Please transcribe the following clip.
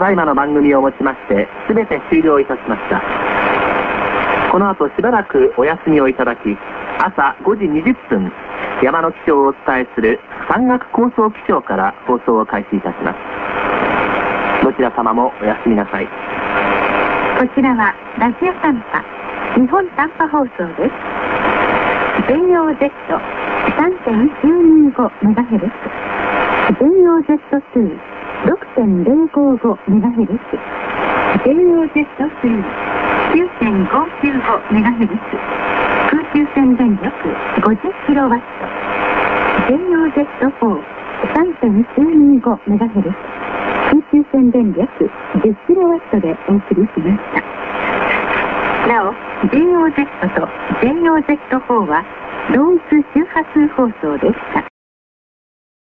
だいまの番組をもちまして全て終了いたしました。この後しばらくお休みをいただき、朝5時20分山の気象をお伝えする山岳高層気象から放送を開始いたします。どちら様もおやすみなさい。 こちらはラジオ短波日本短波放送です。 JOZ3.925MHz、 JOZ2-6.055MHz、 JOZ3-9.595MHz、 空中線電力 50kW、 JOZ4-3.925MHz、 空中線電力 10kW でお送りしました。なお JOZ と JOZ4 は同一周波数放送でした。